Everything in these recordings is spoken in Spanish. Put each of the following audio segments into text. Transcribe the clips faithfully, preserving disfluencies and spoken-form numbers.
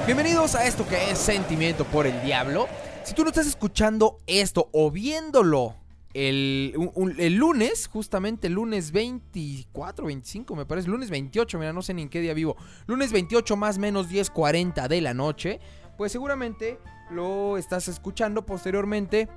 Bienvenidos a esto que es Sentimiento por el Diablo. Si tú no estás escuchando esto o viéndolo el, un, el lunes, justamente el lunes veinticuatro, veinticinco me parece, lunes veintiocho, mira, no sé ni en qué día vivo, lunes veintiocho más menos diez cuarenta de la noche, pues seguramente lo estás escuchando posteriormente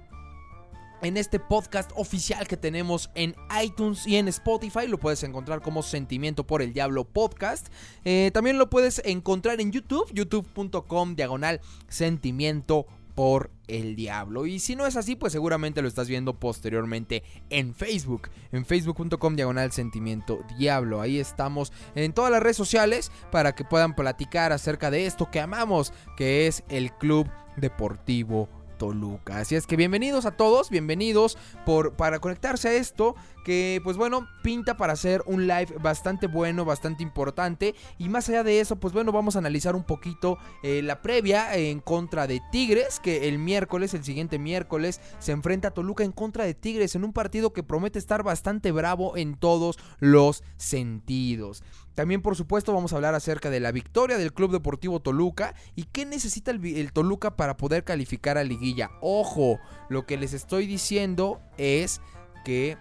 en este podcast oficial que tenemos en iTunes y en Spotify. Lo puedes encontrar como Sentimiento por el Diablo Podcast. Eh, también lo puedes encontrar en YouTube, youtube.com diagonal Sentimiento por el Diablo. Y si no es así, pues seguramente lo estás viendo posteriormente en Facebook, en facebook.com diagonal Sentimiento Diablo. Ahí estamos en todas las redes sociales para que puedan platicar acerca de esto que amamos, que es el Club Deportivo Toluca. Así es que bienvenidos a todos, bienvenidos por, para conectarse a esto que pues bueno, pinta para hacer un live bastante bueno, bastante importante. Y más allá de eso, pues bueno, vamos a analizar un poquito eh, la previa en contra de Tigres, que el miércoles, el siguiente miércoles, se enfrenta a Toluca en contra de Tigres en un partido que promete estar bastante bravo en todos los sentidos. También, por supuesto, vamos a hablar acerca de la victoria del Club Deportivo Toluca y qué necesita el, el Toluca para poder calificar a liguilla. Ojo, lo que les estoy diciendo es que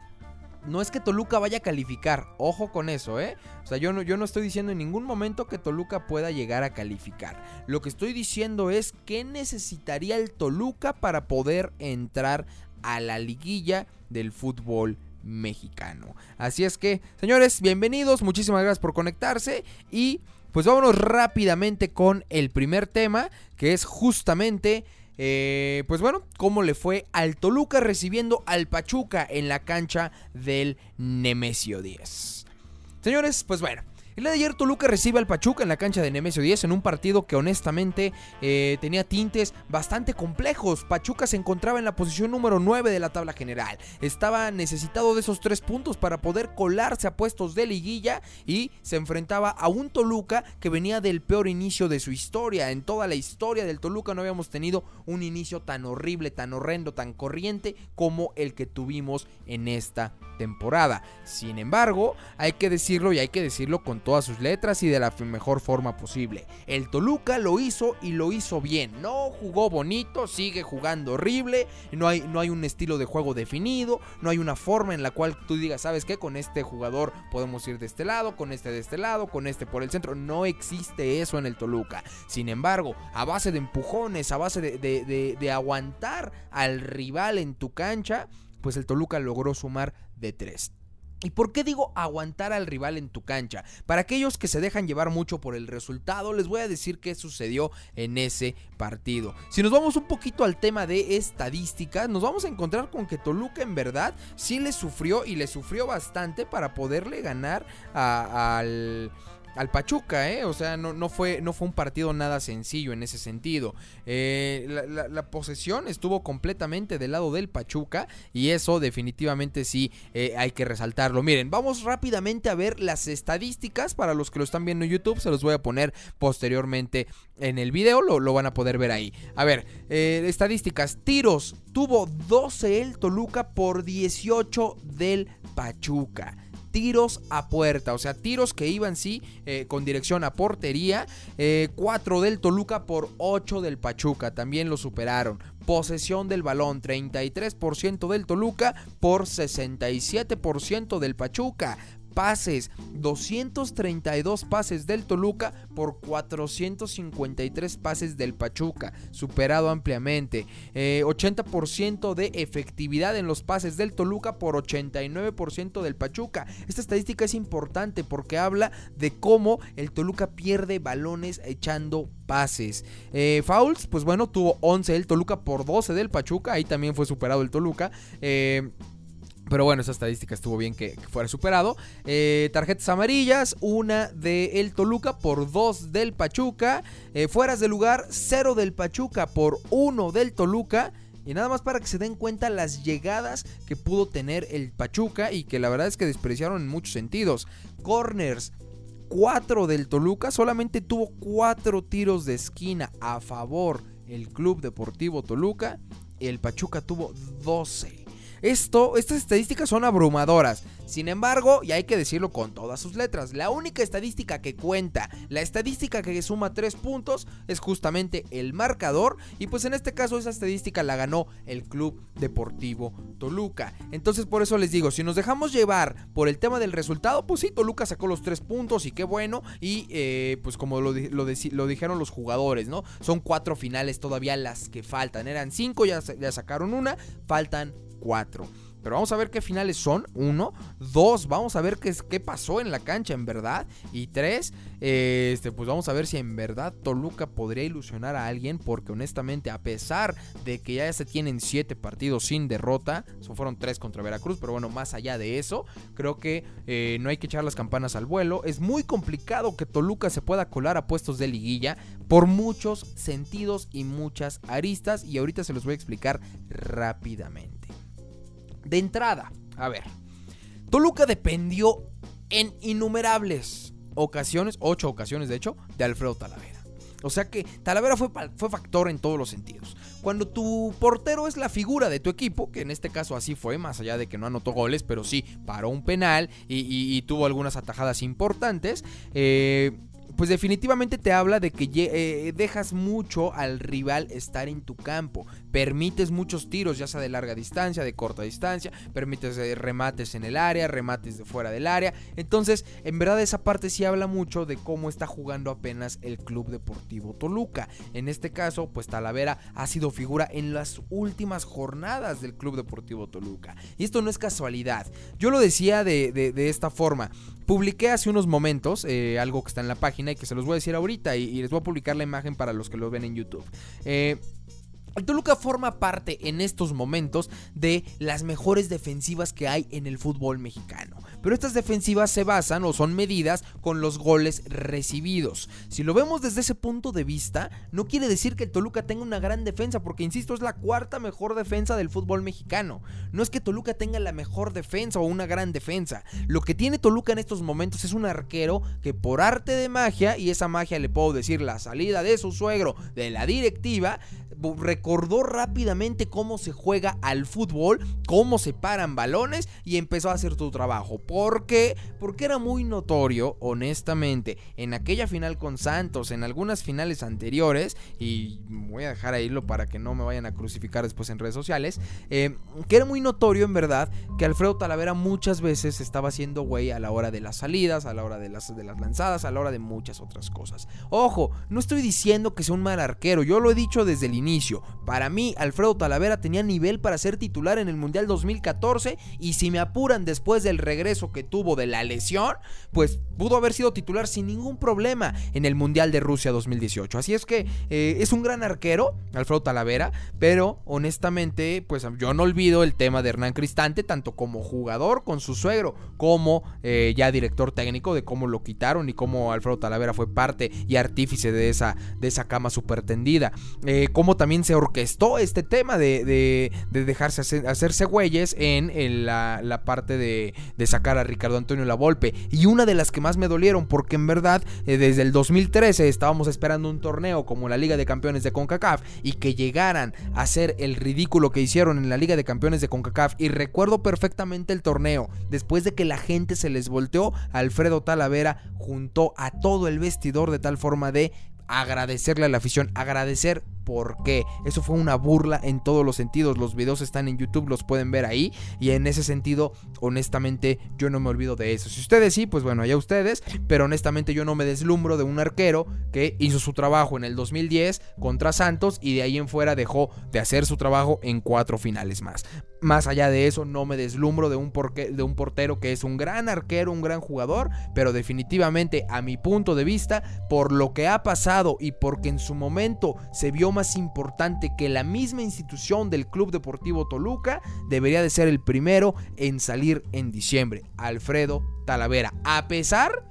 no es que Toluca vaya a calificar, ojo con eso, ¿eh? O sea, yo no, yo no estoy diciendo en ningún momento que Toluca pueda llegar a calificar. Lo que estoy diciendo es qué necesitaría el Toluca para poder entrar a la liguilla del fútbol mexicano. Así es que, señores, bienvenidos, muchísimas gracias por conectarse y pues vámonos rápidamente con el primer tema, que es justamente Eh, pues bueno, cómo le fue al Toluca recibiendo al Pachuca en la cancha del Nemesio diez. Señores, pues bueno, el día de ayer Toluca recibe al Pachuca en la cancha de Nemesio diez en un partido que honestamente eh, tenía tintes bastante complejos. Pachuca se encontraba en la posición número nueve de la tabla general. Estaba necesitado de esos tres puntos para poder colarse a puestos de liguilla y se enfrentaba a un Toluca que venía del peor inicio de su historia. En toda la historia del Toluca no habíamos tenido un inicio tan horrible, tan horrendo, tan corriente como el que tuvimos en esta temporada. Sin embargo, hay que decirlo y hay que decirlo con todas sus letras y de la mejor forma posible. El Toluca lo hizo y lo hizo bien. No jugó bonito, sigue jugando horrible. No hay, no hay un estilo de juego definido. No hay una forma en la cual tú digas, ¿sabes qué? Con este jugador podemos ir de este lado, con este de este lado, con este por el centro. No existe eso en el Toluca. Sin embargo, a base de empujones, a base de, de, de, de aguantar al rival en tu cancha, pues el Toluca logró sumar de tres. ¿Y por qué digo aguantar al rival en tu cancha? Para aquellos que se dejan llevar mucho por el resultado, les voy a decir qué sucedió en ese partido. Si nos vamos un poquito al tema de estadísticas, nos vamos a encontrar con que Toluca en verdad sí le sufrió y le sufrió bastante para poderle ganar a, al... al Pachuca, ¿eh? O sea, no, no, fue, no fue un partido nada sencillo en ese sentido. Eh, la, la, la posesión estuvo completamente del lado del Pachuca y eso definitivamente sí eh, hay que resaltarlo. Miren, vamos rápidamente a ver las estadísticas para los que lo están viendo en YouTube. Se los voy a poner posteriormente en el video, lo, lo van a poder ver ahí. A ver, eh, estadísticas. Tiros, tuvo doce el Toluca por dieciocho del Pachuca. Tiros a puerta, o sea, tiros que iban sí eh, con dirección a portería, eh, cuatro del Toluca por ocho del Pachuca, también lo superaron. Posesión del balón, treinta y tres por ciento del Toluca por sesenta y siete por ciento del Pachuca. Pases, doscientos treinta y dos pases del Toluca por cuatrocientos cincuenta y tres pases del Pachuca, superado ampliamente. eh, ochenta por ciento de efectividad en los pases del Toluca por ochenta y nueve por ciento del Pachuca. Esta estadística es importante porque habla de cómo el Toluca pierde balones echando pases. Eh, fouls, pues bueno, tuvo once el Toluca por doce del Pachuca, ahí también fue superado el Toluca. Eh... Pero bueno, esa estadística estuvo bien que, que fuera superado. Eh, tarjetas amarillas, una de el Toluca por dos del Pachuca. Eh, fueras de lugar, cero del Pachuca por uno del Toluca. Y nada más para que se den cuenta las llegadas que pudo tener el Pachuca y que la verdad es que despreciaron en muchos sentidos. Corners, cuatro del Toluca, solamente tuvo cuatro tiros de esquina a favor el Club Deportivo Toluca. El Pachuca tuvo doce. Esto, estas estadísticas son abrumadoras. Sin embargo, y hay que decirlo con todas sus letras, la única estadística que cuenta, la estadística que suma tres puntos, es justamente el marcador. Y pues en este caso esa estadística la ganó el Club Deportivo Toluca. Entonces por eso les digo, si nos dejamos llevar por el tema del resultado, pues sí, Toluca sacó los tres puntos y qué bueno. Y eh, pues como lo, lo, lo dijeron los jugadores, ¿no? Son cuatro finales todavía las que faltan. Eran cinco, ya, ya sacaron una, faltan cuatro. Pero vamos a ver qué finales son. Uno, dos, vamos a ver qué, qué pasó en la cancha en verdad. Y tres, eh, este, pues vamos a ver si en verdad Toluca podría ilusionar a alguien. Porque honestamente, a pesar de que ya se tienen siete partidos sin derrota, eso fueron tres contra Veracruz, pero bueno, más allá de eso, creo que eh, no hay que echar las campanas al vuelo. Es muy complicado que Toluca se pueda colar a puestos de liguilla por muchos sentidos y muchas aristas. Y ahorita se los voy a explicar rápidamente. De entrada, a ver, Toluca dependió en innumerables ocasiones, ocho ocasiones de hecho, de Alfredo Talavera. O sea que Talavera fue, fue factor en todos los sentidos. Cuando tu portero es la figura de tu equipo, que en este caso así fue, más allá de que no anotó goles, pero sí paró un penal y, y, y tuvo algunas atajadas importantes, eh... pues definitivamente te habla de que eh, dejas mucho al rival estar en tu campo, permites muchos tiros, ya sea de larga distancia, de corta distancia, permites eh, remates en el área, remates de fuera del área. Entonces, en verdad esa parte sí habla mucho de cómo está jugando apenas el Club Deportivo Toluca. En este caso, pues Talavera ha sido figura en las últimas jornadas del Club Deportivo Toluca. Y esto no es casualidad. Yo lo decía de, de, de esta forma. Publiqué hace unos momentos eh, algo que está en la página y que se los voy a decir ahorita y, y les voy a publicar la imagen para los que lo ven en YouTube. Eh... El Toluca forma parte en estos momentos de las mejores defensivas que hay en el fútbol mexicano. Pero estas defensivas se basan o son medidas con los goles recibidos. Si lo vemos desde ese punto de vista, no quiere decir que el Toluca tenga una gran defensa, porque insisto, es la cuarta mejor defensa del fútbol mexicano. No es que Toluca tenga la mejor defensa o una gran defensa. Lo que tiene Toluca en estos momentos es un arquero que por arte de magia, y esa magia le puedo decir la salida de su suegro, de la directiva, recordó rápidamente cómo se juega al fútbol, cómo se paran balones y empezó a hacer su trabajo. ¿Por qué? Porque era muy notorio, honestamente, en aquella final con Santos, en algunas finales anteriores, y voy a dejar ahí lo para que no me vayan a crucificar después en redes sociales, eh, que era muy notorio en verdad que Alfredo Talavera muchas veces estaba haciendo güey a la hora de las salidas, a la hora de las, de las lanzadas, a la hora de muchas otras cosas. Ojo, no estoy diciendo que sea un mal arquero, yo lo he dicho desde el inicio. Para mí, Alfredo Talavera tenía nivel para ser titular en el Mundial dos mil catorce, y si me apuran después del regreso que tuvo de la lesión, pues pudo haber sido titular sin ningún problema en el Mundial de Rusia dos mil dieciocho. Así es que eh, es un gran arquero, Alfredo Talavera, pero honestamente, pues yo no olvido el tema de Hernán Cristante, tanto como jugador con su suegro, como eh, ya director técnico, de cómo lo quitaron y cómo Alfredo Talavera fue parte y artífice de esa, de esa cama súper tendida. Eh, cómo también se orquestó este tema de, de, de dejarse hacer, hacerse güeyes en, en la, la parte de, de sacar a Ricardo Antonio Lavolpe. Y una de las que más me dolieron, porque en verdad eh, desde el dos mil trece estábamos esperando un torneo como la Liga de Campeones de CONCACAF, y que llegaran a hacer el ridículo que hicieron en la Liga de Campeones de CONCACAF. Y recuerdo perfectamente el torneo, después de que la gente se les volteó, Alfredo Talavera juntó a todo el vestidor de tal forma de agradecerle a la afición, agradecer porque eso fue una burla en todos los sentidos. Los videos están en YouTube, los pueden ver ahí, y en ese sentido, honestamente, yo no me olvido de eso. Si ustedes sí, pues bueno, allá ustedes, pero honestamente yo no me deslumbro de un arquero que hizo su trabajo en el dos mil diez contra Santos y de ahí en fuera dejó de hacer su trabajo en cuatro finales más. Más allá de eso, no me deslumbro de un, porque, de un portero que es un gran arquero, un gran jugador, pero definitivamente, a mi punto de vista, por lo que ha pasado y porque en su momento se vio más importante que la misma institución del Club Deportivo Toluca, debería de ser el primero en salir en diciembre, Alfredo Talavera. A pesar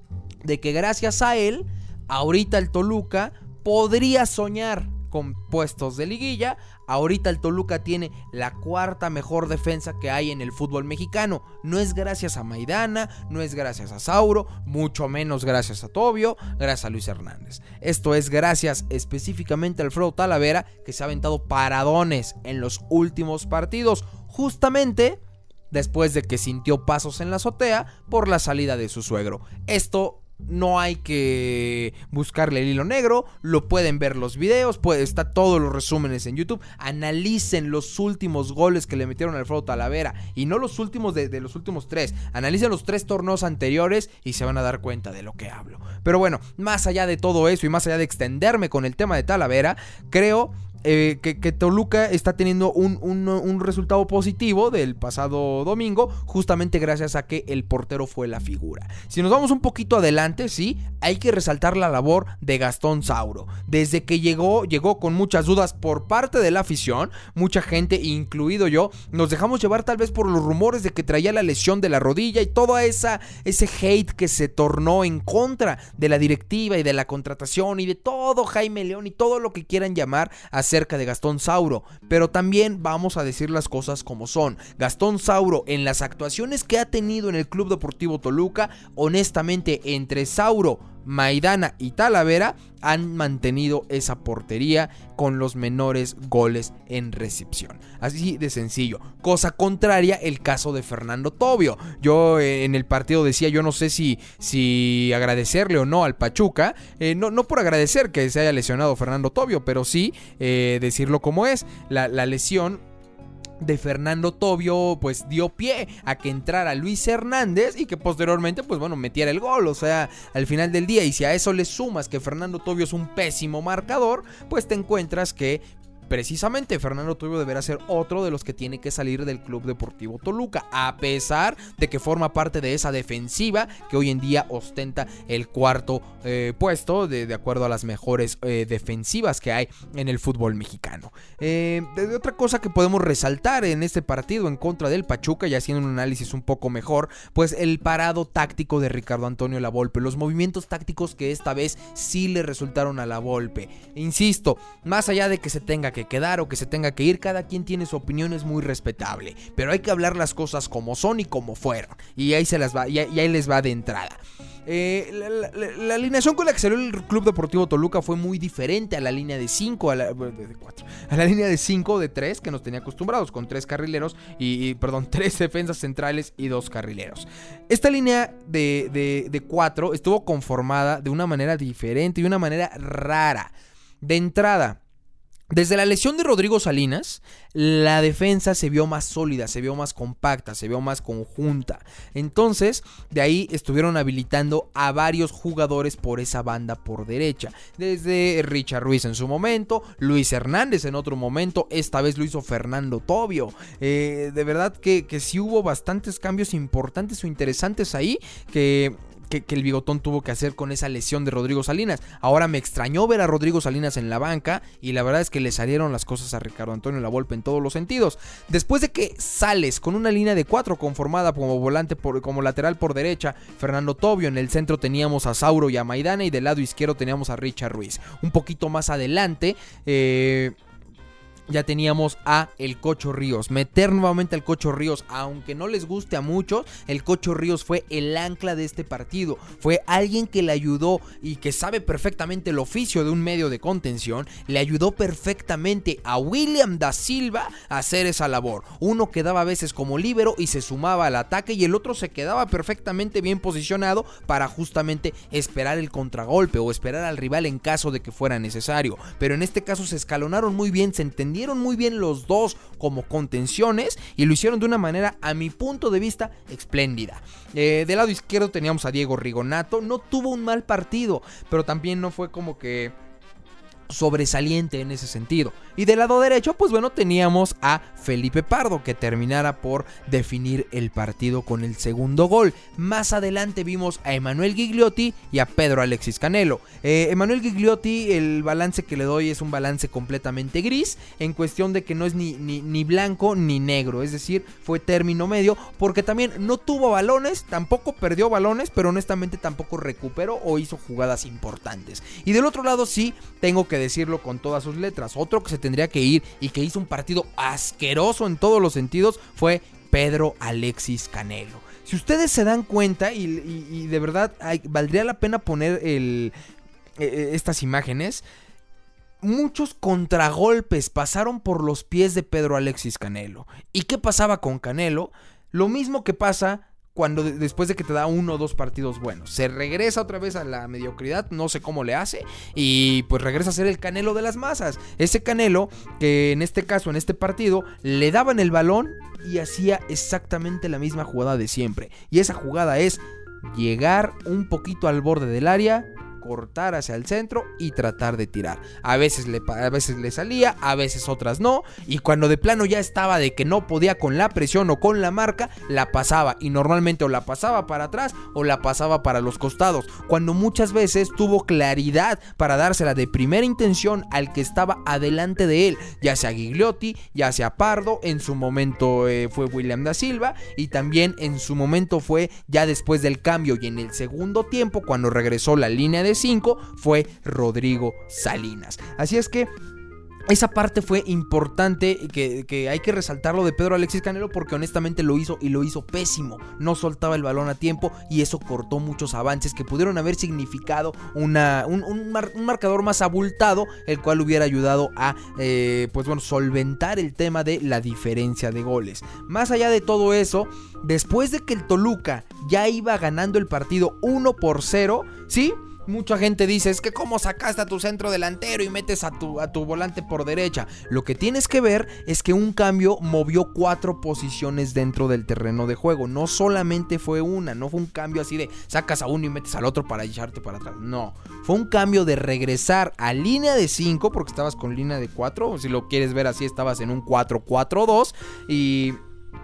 de que gracias a él, ahorita el Toluca podría soñar con puestos de liguilla. Ahorita el Toluca tiene la cuarta mejor defensa que hay en el fútbol mexicano. No es gracias a Maidana, no es gracias a Sauro, mucho menos gracias a Tobio, gracias a Luis Hernández. Esto es gracias específicamente a Alfredo Talavera, que se ha aventado paradones en los últimos partidos, justamente después de que sintió pasos en la azotea por la salida de su suegro. Esto no hay que buscarle el hilo negro, lo pueden ver los videos, puede, está todos los resúmenes en YouTube. Analicen los últimos goles que le metieron a Alfredo Talavera, y no los últimos de, de los últimos tres. Analicen los tres torneos anteriores y se van a dar cuenta de lo que hablo. Pero bueno, más allá de todo eso y más allá de extenderme con el tema de Talavera, creo Eh, que, que Toluca está teniendo un, un, un resultado positivo del pasado domingo, justamente gracias a que el portero fue la figura. Si nos vamos un poquito adelante, sí, hay que resaltar la labor de Gastón Sauro. Desde que llegó, llegó con muchas dudas por parte de la afición. Mucha gente, incluido yo, nos dejamos llevar tal vez por los rumores de que traía la lesión de la rodilla y todo esa, ese hate que se tornó en contra de la directiva y de la contratación y de todo Jaime León y todo lo que quieran llamar a acerca de Gastón Sauro, pero también vamos a decir las cosas como son. Gastón Sauro, en las actuaciones que ha tenido en el Club Deportivo Toluca, honestamente, entre Sauro, Maidana y Talavera han mantenido esa portería con los menores goles en recepción. Así de sencillo. Cosa contraria el caso de Fernando Tobio. Yo eh, en el partido decía, yo no sé si, si agradecerle o no al Pachuca. Eh, no, no por agradecer que se haya lesionado Fernando Tobio, pero sí eh, decirlo como es. La, la lesión de Fernando Tobio pues dio pie a que entrara Luis Hernández y que posteriormente pues bueno metiera el gol. O sea, al final del día, y si a eso le sumas que Fernando Tobio es un pésimo marcador, pues te encuentras que precisamente Fernando Tobio deberá ser otro de los que tiene que salir del Club Deportivo Toluca, a pesar de que forma parte de esa defensiva que hoy en día ostenta el cuarto eh, puesto de, de acuerdo a las mejores eh, defensivas que hay en el fútbol mexicano. Eh, de, de otra cosa que podemos resaltar en este partido en contra del Pachuca, y haciendo un análisis un poco mejor, pues el parado táctico de Ricardo Antonio Lavolpe, los movimientos tácticos que esta vez sí le resultaron a Lavolpe. Insisto, más allá de que se tenga que quedar o que se tenga que ir, cada quien tiene su opinión, es muy respetable, pero hay que hablar las cosas como son y como fueron, y ahí se las va, y ahí les va de entrada. Eh, la, la, la alineación con la que salió el Club Deportivo Toluca fue muy diferente a la línea de cinco, a la, de cuatro, a la línea de cinco de tres que nos tenía acostumbrados, con tres carrileros y, y perdón, tres defensas centrales y dos carrileros. Esta línea de, de, de cuatro estuvo conformada de una manera diferente y una manera rara. De entrada, desde la lesión de Rodrigo Salinas, la defensa se vio más sólida, se vio más compacta, se vio más conjunta. Entonces, de ahí estuvieron habilitando a varios jugadores por esa banda por derecha. Desde Richard Ruiz en su momento, Luis Hernández en otro momento, esta vez lo hizo Fernando Tobio. Eh, de verdad que, que sí hubo bastantes cambios importantes o interesantes ahí que... Que, que el Bigotón tuvo que hacer con esa lesión de Rodrigo Salinas. Ahora me extrañó ver a Rodrigo Salinas en la banca, y la verdad es que le salieron las cosas a Ricardo Antonio Lavolpe en todos los sentidos. Después de que sales con una línea de cuatro conformada como volante por, como lateral por derecha, Fernando Tobio, en el centro teníamos a Sauro y a Maidana, y del lado izquierdo teníamos a Richard Ruiz. Un poquito más adelante eh... ya teníamos a el Cocho Ríos. Meter nuevamente al Cocho Ríos, aunque no les guste a muchos, el Cocho Ríos fue el ancla de este partido. Fue alguien que le ayudó y que sabe perfectamente el oficio de un medio de contención. Le ayudó perfectamente a William da Silva a hacer esa labor. Uno quedaba a veces como líbero y se sumaba al ataque, y el otro se quedaba perfectamente bien posicionado para justamente esperar el contragolpe o esperar al rival en caso de que fuera necesario. Pero en este caso se escalonaron muy bien, se entendieron muy bien los dos como contenciones, y lo hicieron de una manera, a mi punto de vista, espléndida. Eh, del lado izquierdo teníamos a Diego Rigonato. No tuvo un mal partido, pero también no fue como que sobresaliente en ese sentido. Y del lado derecho, pues bueno, teníamos a Felipe Pardo, que terminara por definir el partido con el segundo gol. Más adelante vimos a Emanuel Gigliotti y a Pedro Alexis Canelo. eh, Emanuel Gigliotti, el balance que le doy es un balance completamente gris, en cuestión de que no es ni, ni, ni blanco ni negro, es decir, fue término medio, porque también no tuvo balones, tampoco perdió balones, pero honestamente tampoco recuperó o hizo jugadas importantes. Y del otro lado sí, tengo que decirlo con todas sus letras, otro que se tendría que ir y que hizo un partido asqueroso en todos los sentidos fue Pedro Alexis Canelo. Si ustedes se dan cuenta, y, y, y de verdad hay, valdría la pena poner el, eh, estas imágenes, muchos contragolpes pasaron por los pies de Pedro Alexis Canelo. ¿Y qué pasaba con Canelo? Lo mismo que pasa cuando después de que te da uno o dos partidos buenos, se regresa otra vez a la mediocridad, no sé cómo le hace, y pues regresa a ser el Canelo de las masas. Ese Canelo que en este caso, en este partido, le daban el balón y hacía exactamente la misma jugada de siempre. Y esa jugada es llegar un poquito al borde del área, cortar hacia el centro y tratar de tirar. A veces le, a veces le salía, a veces otras no, y cuando de plano ya estaba de que no podía con la presión o con la marca, la pasaba, y normalmente o la pasaba para atrás o la pasaba para los costados, cuando muchas veces tuvo claridad para dársela de primera intención al que estaba adelante de él, ya sea Gigliotti, ya sea Pardo, en su momento eh, fue William da Silva, y también en su momento fue ya después del cambio y en el segundo tiempo, cuando regresó la línea de cinco, fue Rodrigo Salinas. Así es que esa parte fue importante, que, que hay que resaltarlo de Pedro Alexis Canelo, porque honestamente lo hizo y lo hizo pésimo. No soltaba el balón a tiempo y eso cortó muchos avances que pudieron haber significado una, un, un, mar, un marcador más abultado, el cual hubiera ayudado a eh, pues bueno, solventar el tema de la diferencia de goles. Más allá de todo eso, después de que el Toluca ya iba ganando el partido uno por cero, ¿sí? Mucha gente dice, es que cómo sacaste a tu centro delantero y metes a tu, a tu volante por derecha. Lo que tienes que ver es que un cambio movió cuatro posiciones dentro del terreno de juego. No solamente fue una, no fue un cambio así de sacas a uno y metes al otro para echarte para atrás. No, fue un cambio de regresar a línea de cinco, porque estabas con línea de cuatro, o si lo quieres ver así, estabas en un cuatro cuatro dos y...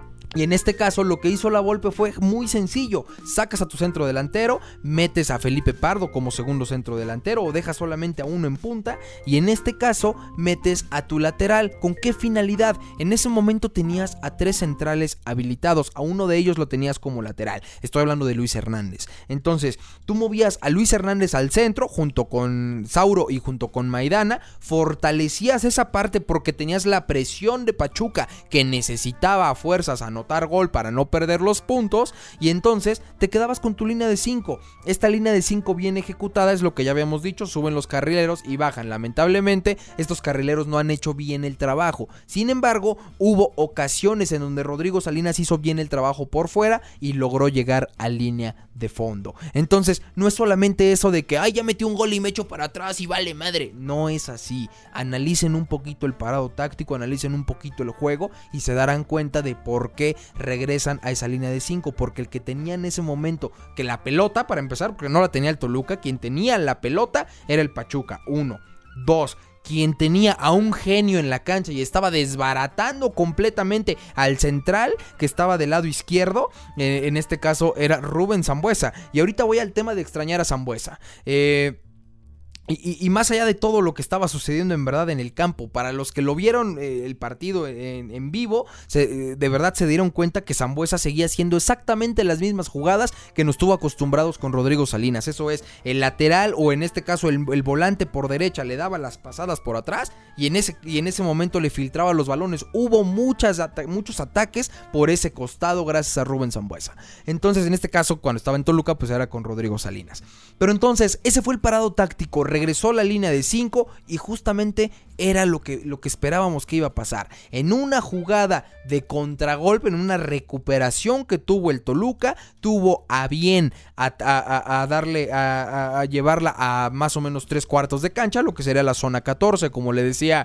Y en este caso lo que hizo la Volpe fue muy sencillo. Sacas a tu centro delantero, metes a Felipe Pardo como segundo centro delantero o dejas solamente a uno en punta, y en este caso metes a tu lateral. ¿Con qué finalidad? En ese momento tenías a tres centrales habilitados, a uno de ellos lo tenías como lateral. Estoy hablando de Luis Hernández. Entonces tú movías a Luis Hernández al centro junto con Sauro y junto con Maidana, fortalecías esa parte porque tenías la presión de Pachuca que necesitaba a fuerzas anotar gol para no perder los puntos, y entonces te quedabas con tu línea de cinco. Esta línea de cinco bien ejecutada es lo que ya habíamos dicho, suben los carrileros y bajan. Lamentablemente estos carrileros no han hecho bien el trabajo. Sin embargo, hubo ocasiones en donde Rodrigo Salinas hizo bien el trabajo por fuera y logró llegar a línea de fondo. Entonces no es solamente eso de que ay, ya metí un gol y me echo para atrás y vale madre. No es así. Analicen un poquito el parado táctico, analicen un poquito el juego y se darán cuenta de por qué regresan a esa línea de cinco, porque el que tenía en ese momento que la pelota, para empezar, porque no la tenía el Toluca, quien tenía la pelota era el Pachuca, uno, dos, quien tenía a un genio en la cancha y estaba desbaratando completamente al central que estaba del lado izquierdo, eh, en este caso era Rubén Sambueza. Y ahorita voy al tema de extrañar a Sambueza. Eh... Y, y, y más allá de todo lo que estaba sucediendo en verdad en el campo, para los que lo vieron eh, el partido en, en vivo, se, eh, de verdad se dieron cuenta que Sambueza seguía haciendo exactamente las mismas jugadas que nos tuvo acostumbrados con Rodrigo Salinas. Eso es, el lateral o en este caso el, el volante por derecha le daba las pasadas por atrás y en ese, y en ese momento le filtraba los balones. Hubo muchas ata- muchos ataques por ese costado gracias a Rubén Sambueza. Entonces en este caso cuando estaba en Toluca pues era con Rodrigo Salinas. Pero entonces ese fue el parado táctico. Regresó la línea de cinco y justamente era lo que, lo que esperábamos que iba a pasar. En una jugada de contragolpe, en una recuperación que tuvo el Toluca, tuvo a bien a, a, a darle, a, a llevarla a más o menos tres cuartos de cancha, lo que sería la zona catorce, como le decía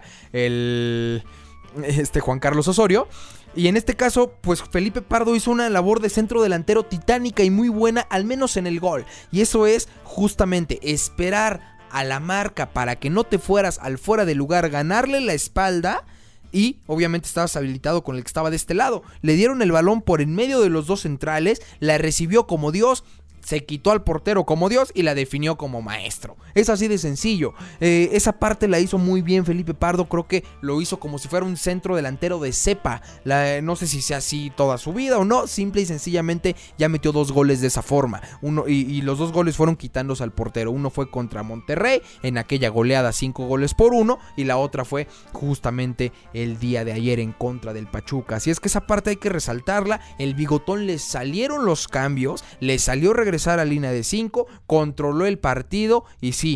el este Juan Carlos Osorio. Y en este caso, pues Felipe Pardo hizo una labor de centro delantero titánica y muy buena, al menos en el gol. Y eso es justamente esperar a la marca para que no te fueras al fuera de lugar, ganarle la espalda y obviamente estabas habilitado con el que estaba de este lado. Le dieron el balón por en medio de los dos centrales, la recibió como Dios, se quitó al portero como Dios y la definió como maestro. Es así de sencillo. Eh, esa parte la hizo muy bien Felipe Pardo. Creo que lo hizo como si fuera un centro delantero de cepa. La, no sé si sea así toda su vida o no. Simple y sencillamente ya metió dos goles de esa forma. Uno, y, y los dos goles fueron quitándose al portero. Uno fue contra Monterrey en aquella goleada cinco goles por uno. Y la otra fue justamente el día de ayer en contra del Pachuca. Así es que esa parte hay que resaltarla. El Bigotón le salieron los cambios. Le salió regresar a línea de cinco, controló el partido y sí,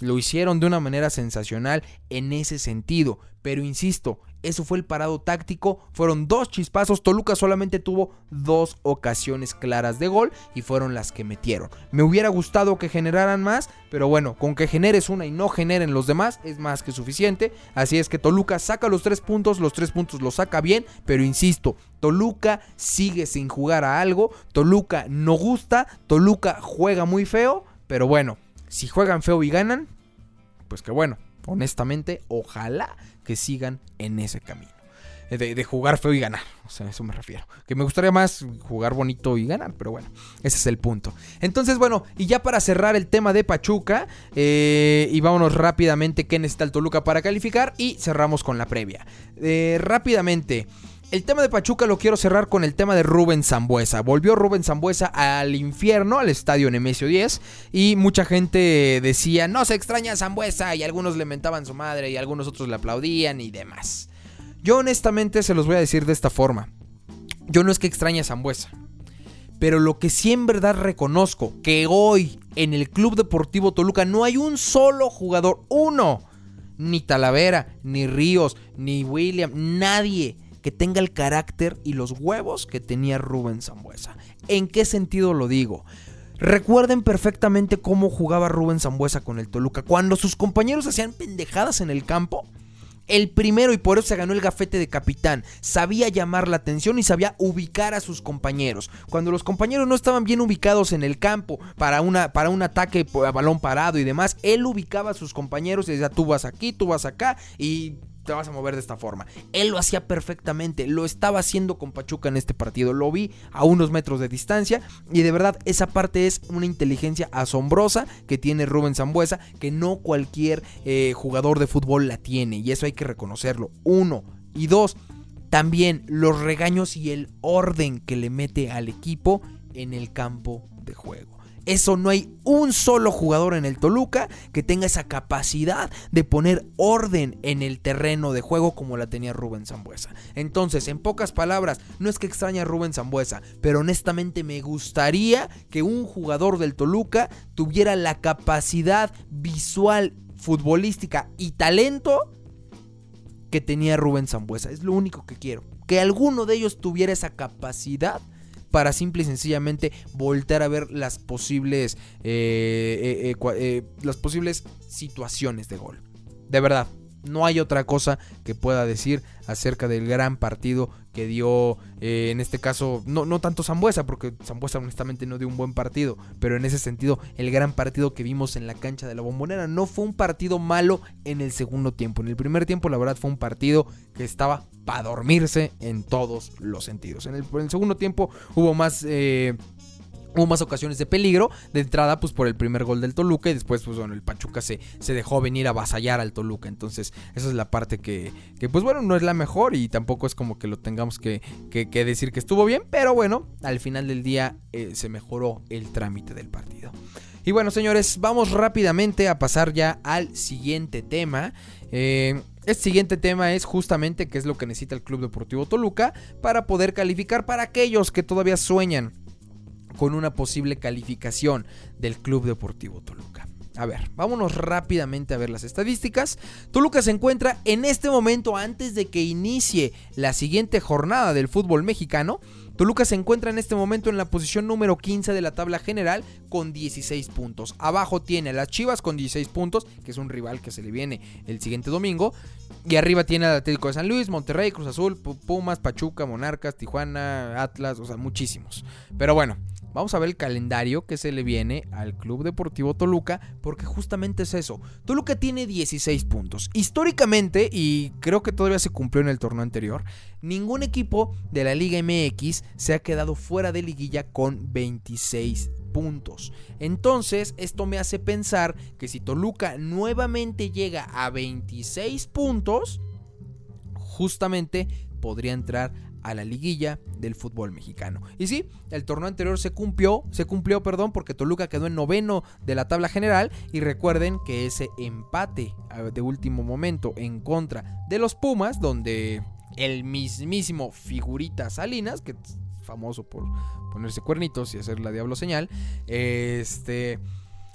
Lo hicieron de una manera sensacional en ese sentido. Pero insisto, eso fue el parado táctico. Fueron dos chispazos. Toluca solamente tuvo dos ocasiones claras de gol y fueron las que metieron. Me hubiera gustado que generaran más, pero bueno, con que generes una y no generen los demás es más que suficiente. Así es que Toluca saca los tres puntos. Los tres puntos los saca bien, pero insisto, Toluca sigue sin jugar a algo. Toluca no gusta. Toluca juega muy feo, pero bueno, si juegan feo y ganan, pues que bueno, honestamente, ojalá que sigan en ese camino. De, de jugar feo y ganar, o sea, a eso me refiero. Que me gustaría más jugar bonito y ganar, pero bueno, ese es el punto. Entonces, bueno, y ya para cerrar el tema de Pachuca, eh, y vámonos rápidamente qué necesita el Toluca para calificar y cerramos con la previa. Eh, rápidamente, el tema de Pachuca lo quiero cerrar con el tema de Rubén Sambueza. Volvió Rubén Sambueza al infierno, al estadio Nemesio diez, y mucha gente decía, no se extraña a Sambueza, y algunos le mentaban su madre, y algunos otros le aplaudían y demás. Yo honestamente se los voy a decir de esta forma. Yo no es que extrañe a Sambueza, pero lo que sí en verdad reconozco, que hoy en el Club Deportivo Toluca no hay un solo jugador, uno, ni Talavera, ni Ríos, ni William, nadie que tenga el carácter y los huevos que tenía Rubén Sambueza. ¿En qué sentido lo digo? Recuerden perfectamente cómo jugaba Rubén Sambueza con el Toluca. Cuando sus compañeros hacían pendejadas en el campo, el primero, y por eso se ganó el gafete de capitán, sabía llamar la atención y sabía ubicar a sus compañeros. Cuando los compañeros no estaban bien ubicados en el campo para, una, para un ataque a balón parado y demás, él ubicaba a sus compañeros y decía, tú vas aquí, tú vas acá y te vas a mover de esta forma. Él lo hacía perfectamente, lo estaba haciendo con Pachuca en este partido, lo vi a unos metros de distancia y de verdad esa parte es una inteligencia asombrosa que tiene Rubén Sambueza, que no cualquier eh, jugador de fútbol la tiene, y eso hay que reconocerlo. Uno, y dos, también los regaños y el orden que le mete al equipo en el campo de juego. Eso no hay un solo jugador en el Toluca que tenga esa capacidad de poner orden en el terreno de juego como la tenía Rubén Sambueza. Entonces, en pocas palabras, no es que extrañe a Rubén Sambueza, pero honestamente me gustaría que un jugador del Toluca tuviera la capacidad visual, futbolística y talento que tenía Rubén Sambueza. Es lo único que quiero, que alguno de ellos tuviera esa capacidad para simple y sencillamente voltear a ver las posibles eh, eh, eh, eh, las posibles situaciones de gol. De verdad, no hay otra cosa que pueda decir acerca del gran partido que dio, eh, en este caso, no, no tanto Sambueza, porque Sambueza honestamente no dio un buen partido, pero en ese sentido, el gran partido que vimos en la cancha de la Bombonera. No fue un partido malo en el segundo tiempo. En el primer tiempo, la verdad, fue un partido que estaba para dormirse en todos los sentidos. En el, en el segundo tiempo hubo más... Eh, Hubo más ocasiones de peligro, de entrada pues por el primer gol del Toluca y después pues bueno, el Pachuca se, se dejó venir a avasallar al Toluca. Entonces esa es la parte que, que pues bueno, no es la mejor y tampoco es como que lo tengamos que, que, que decir que estuvo bien, pero bueno, al final del día eh, se mejoró el trámite del partido. Y bueno, señores, vamos rápidamente a pasar ya al siguiente tema. Eh, este siguiente tema es justamente qué es lo que necesita el Club Deportivo Toluca para poder calificar, para aquellos que todavía sueñan con una posible calificación del Club Deportivo Toluca. A ver, vámonos rápidamente a ver las estadísticas. Toluca se encuentra en este momento, antes de que inicie la siguiente jornada del fútbol mexicano, Toluca se encuentra en este momento en la posición número quince de la tabla general con dieciséis puntos. Abajo tiene a las Chivas con dieciséis puntos, que es un rival que se le viene el siguiente domingo. Y arriba tiene al Atlético de San Luis, Monterrey, Cruz Azul, Pumas, Pachuca, Monarcas, Tijuana, Atlas, o sea, muchísimos. Pero bueno, vamos a ver el calendario que se le viene al Club Deportivo Toluca, porque justamente es eso. Toluca tiene dieciséis puntos. Históricamente, y creo que todavía se cumplió en el torneo anterior, ningún equipo de la Liga M X se ha quedado fuera de liguilla con veintiséis puntos. Entonces, esto me hace pensar que si Toluca nuevamente llega a veintiséis puntos, justamente podría entrar a la liguilla del fútbol mexicano. Y sí, el torneo anterior se cumplió, se cumplió, perdón, porque Toluca quedó en noveno de la tabla general, y recuerden que ese empate de último momento en contra de los Pumas, donde el mismísimo Figurita Salinas, que es famoso por ponerse cuernitos y hacer la diablo señal, este...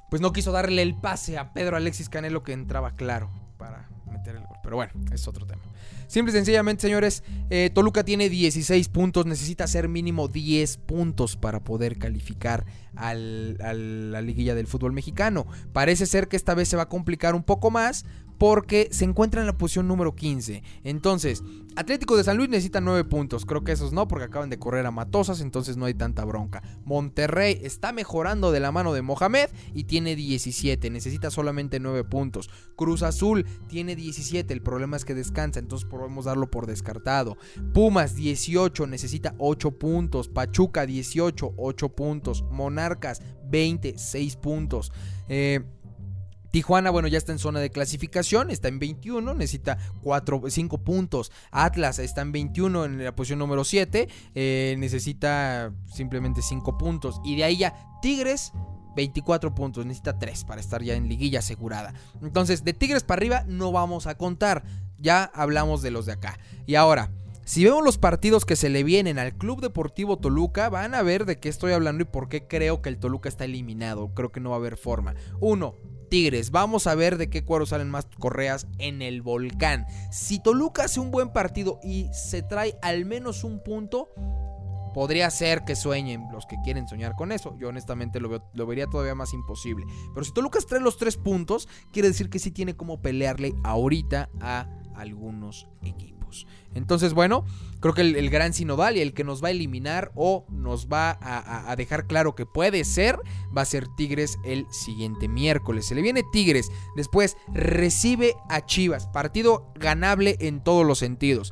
pues no quiso darle el pase a Pedro Alexis Canelo, que entraba claro para meter el gol. Pero bueno, es otro tema. Simple y sencillamente, señores, eh, Toluca tiene dieciséis puntos, necesita hacer mínimo diez puntos para poder calificar al, a la liguilla del fútbol mexicano. Parece ser que esta vez se va a complicar un poco más porque se encuentra en la posición número quince. Entonces, Atlético de San Luis necesita nueve puntos. Creo que esos no, porque acaban de correr a Matosas, entonces no hay tanta bronca. Monterrey está mejorando de la mano de Mohamed y tiene diecisiete. Necesita solamente nueve puntos. Cruz Azul tiene diecisiete. El problema es que descansa, entonces podemos darlo por descartado. Pumas dieciocho, necesita ocho puntos. Pachuca dieciocho, ocho puntos. Monarcas veinte, seis puntos. Eh... Tijuana, bueno, ya está en zona de clasificación, está en veintiuno, necesita cuatro, cinco puntos. Atlas está en veintiuno, en la posición número siete, eh, necesita simplemente cinco puntos. Y de ahí ya Tigres, veinticuatro puntos, necesita tres para estar ya en liguilla asegurada. Entonces, de Tigres para arriba no vamos a contar, ya hablamos de los de acá. Y ahora, si vemos los partidos que se le vienen al Club Deportivo Toluca, van a ver de qué estoy hablando y por qué creo que el Toluca está eliminado. Creo que no va a haber forma. Uno, Tigres, vamos a ver de qué cuero salen más correas en el Volcán. Si Toluca hace un buen partido y se trae al menos un punto, podría ser que sueñen los que quieren soñar con eso. Yo honestamente lo, veo, lo vería todavía más imposible. Pero si Toluca trae los tres puntos, quiere decir que sí tiene como pelearle ahorita a algunos equipos. Entonces, bueno, creo que el, el gran sinodal y el que nos va a eliminar o nos va a, a, a dejar claro que puede ser, va a ser Tigres el siguiente miércoles. Se le viene Tigres, después recibe a Chivas, partido ganable en todos los sentidos.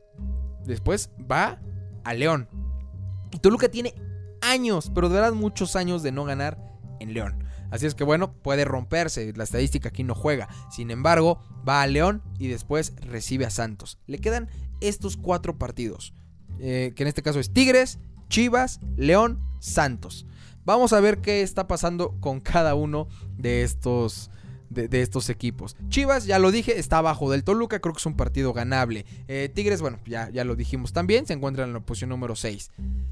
Después va a León. Y Toluca tiene años, pero de verdad muchos años de no ganar en León. Así es que bueno, puede romperse, la estadística aquí no juega. Sin embargo, va a León y después recibe a Santos. Le quedan estos cuatro partidos, eh, que en este caso es Tigres, Chivas, León, Santos. Vamos a ver qué está pasando con cada uno de estos, de, de estos equipos. Chivas, ya lo dije, está abajo del Toluca, creo que es un partido ganable. eh, Tigres, bueno, ya, ya lo dijimos también, se encuentra en la posición número seis.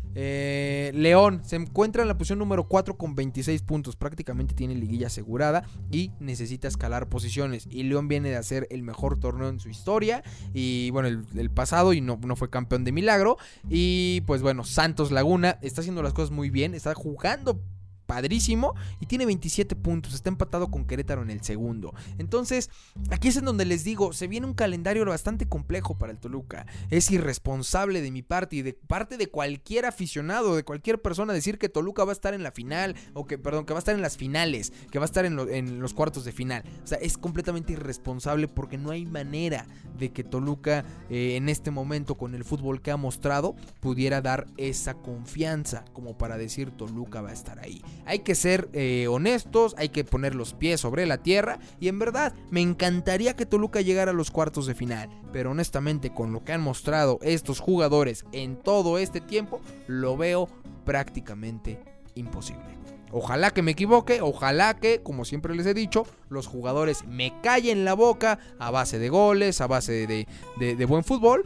Eh, León se encuentra en la posición número cuatro con veintiséis puntos, prácticamente tiene liguilla asegurada y necesita escalar posiciones. Y León viene de hacer el mejor torneo en su historia y bueno, el, el pasado, y no, no fue campeón de milagro. Y pues bueno, Santos Laguna está haciendo las cosas muy bien, está jugando padrísimo y tiene veintisiete puntos, está empatado con Querétaro en el segundo. Entonces, aquí es en donde les digo, se viene un calendario bastante complejo para el Toluca. Es irresponsable de mi parte y de parte de cualquier aficionado, de cualquier persona, decir que Toluca va a estar en la final, o que, perdón, que va a estar en las finales, que va a estar en, lo, en los cuartos de final. O sea, es completamente irresponsable porque no hay manera de que Toluca eh, en este momento, con el fútbol que ha mostrado, pudiera dar esa confianza como para decir Toluca va a estar ahí. Hay que ser eh, honestos, hay que poner los pies sobre la tierra y en verdad me encantaría que Toluca llegara a los cuartos de final, pero honestamente con lo que han mostrado estos jugadores en todo este tiempo, lo veo prácticamente imposible. Ojalá que me equivoque, ojalá que, como siempre les he dicho, los jugadores me callen la boca a base de goles, a base de, de, de buen fútbol.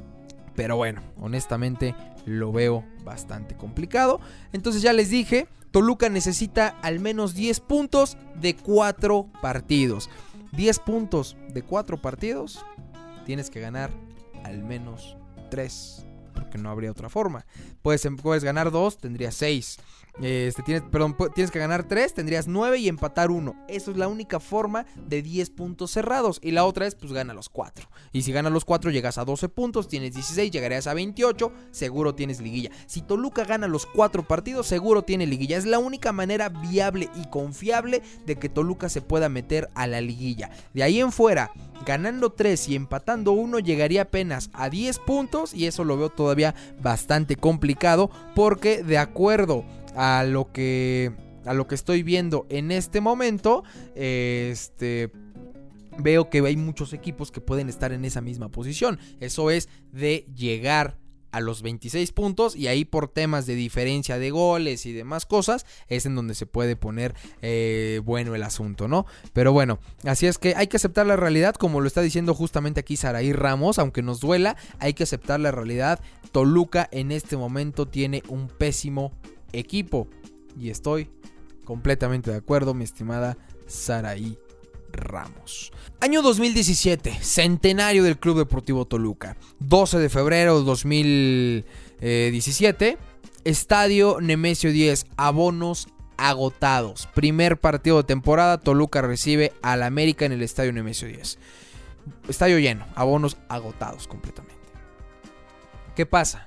Pero bueno, honestamente lo veo bastante complicado. Entonces ya les dije, Toluca necesita al menos diez puntos de cuatro partidos. diez puntos de cuatro partidos, tienes que ganar al menos tres, porque no habría otra forma. Puedes, puedes ganar dos, tendrías seis. Este, tienes, perdón, tienes que ganar tres, tendrías nueve y empatar uno. Eso es la única forma de diez puntos cerrados. Y la otra es, pues gana los cuatro. Y si ganas los cuatro, llegas a doce puntos, tienes dieciséis, llegarías a veintiocho, seguro tienes liguilla. Si Toluca gana los cuatro partidos, seguro tiene liguilla. Es la única manera viable y confiable de que Toluca se pueda meter a la liguilla. De ahí en fuera, ganando tres y empatando uno, llegaría apenas a diez puntos. Y eso lo veo todavía bastante complicado, porque de acuerdo a lo que a lo que estoy viendo en este momento, este veo que hay muchos equipos que pueden estar en esa misma posición. Eso es de llegar a los veintiséis puntos, y ahí por temas de diferencia de goles y demás cosas es en donde se puede poner eh, bueno el asunto, ¿no? Pero bueno, así es que hay que aceptar la realidad, como lo está diciendo justamente aquí Saraí Ramos, aunque nos duela, hay que aceptar la realidad. Toluca en este momento tiene un pésimo equipo y estoy Completamente de acuerdo, mi estimada Saraí Ramos. Año dos mil diecisiete, centenario del Club Deportivo Toluca. doce de febrero de dos mil diecisiete, Estadio Nemesio diez, abonos agotados. Primer partido de temporada, Toluca recibe al América en el Estadio Nemesio diez. Estadio lleno, abonos agotados completamente. ¿Qué pasa?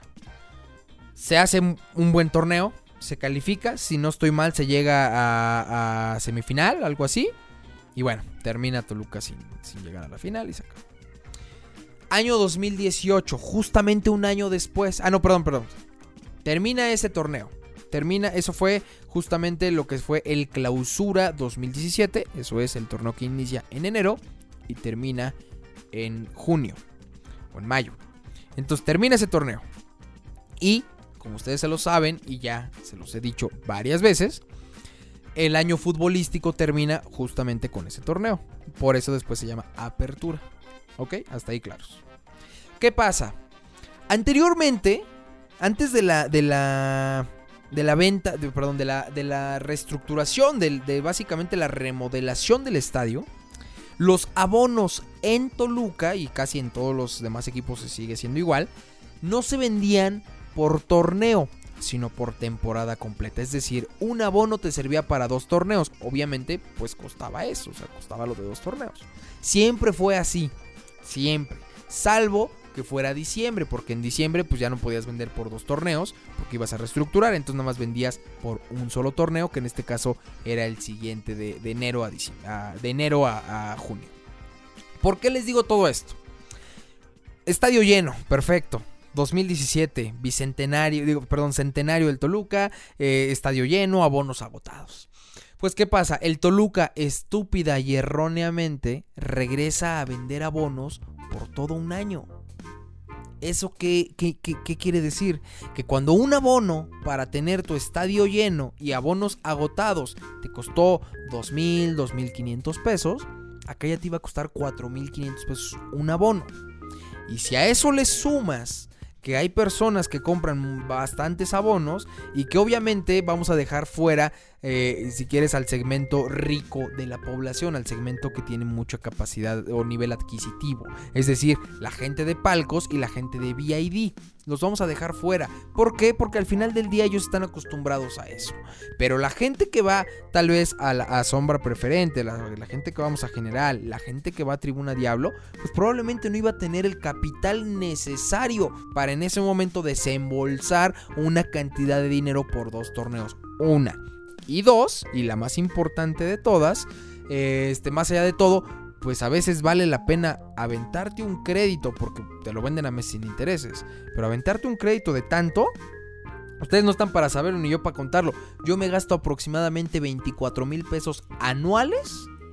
Se hace un buen torneo, se califica, si no estoy mal se llega a, a semifinal, algo así. Y bueno, termina Toluca sin, sin llegar a la final y se acabó. Año dos mil dieciocho, justamente un año después. Ah, no, perdón, perdón. Termina ese torneo. Termina, eso fue justamente lo que fue el Clausura dos mil diecisiete. Eso es el torneo que inicia en enero y termina en junio o en mayo. Entonces termina ese torneo. Y, como ustedes se lo saben, y ya se los he dicho varias veces, el año futbolístico termina justamente con ese torneo. Por eso después se llama Apertura. ¿Ok? Hasta ahí claros. ¿Qué pasa? Anteriormente, antes de la de la de la venta, de, perdón, de la de la reestructuración de, de básicamente la remodelación del estadio, los abonos en Toluca y casi en todos los demás equipos se sigue siendo igual, no se vendían por torneo, sino por temporada completa. Es decir, un abono te servía para dos torneos. Obviamente, pues costaba eso, o sea, costaba lo de dos torneos. Siempre fue así, siempre. Salvo que fuera diciembre, porque en diciembre pues ya no podías vender por dos torneos, porque ibas a reestructurar, entonces nada más vendías por un solo torneo, que en este caso era el siguiente de, de enero, a, diciembre, a, de enero a, a junio. ¿Por qué les digo todo esto? Estadio lleno, perfecto. dos mil diecisiete, bicentenario, digo, perdón, centenario del Toluca, eh, estadio lleno, abonos agotados. Pues, ¿qué pasa? El Toluca, estúpida y erróneamente, regresa a vender abonos por todo un año. ¿Eso qué, qué, qué, qué quiere decir? Que cuando un abono para tener tu estadio lleno y abonos agotados te costó dos mil, dos mil quinientos pesos, acá ya te iba a costar cuatro mil quinientos pesos un abono. Y si a eso le sumas que hay personas que compran bastantes abonos y que obviamente vamos a dejar fuera, eh, si quieres, al segmento rico de la población, al segmento que tiene mucha capacidad o nivel adquisitivo, es decir, la gente de palcos y la gente de V I D, los vamos a dejar fuera. ¿Por qué? Porque al final del día ellos están acostumbrados a eso, pero la gente que va tal vez a, la, a sombra preferente, la, la gente que vamos a general, la gente que va a Tribuna Diablo, pues probablemente no iba a tener el capital necesario para en ese momento desembolsar una cantidad de dinero por dos torneos. Una. Y dos, y la más importante de todas, este, más allá de todo, pues a veces vale la pena aventarte un crédito, porque te lo venden a meses sin intereses, pero aventarte un crédito de tanto, ustedes no están para saberlo ni yo para contarlo. Yo me gasto aproximadamente veinticuatro mil pesos anuales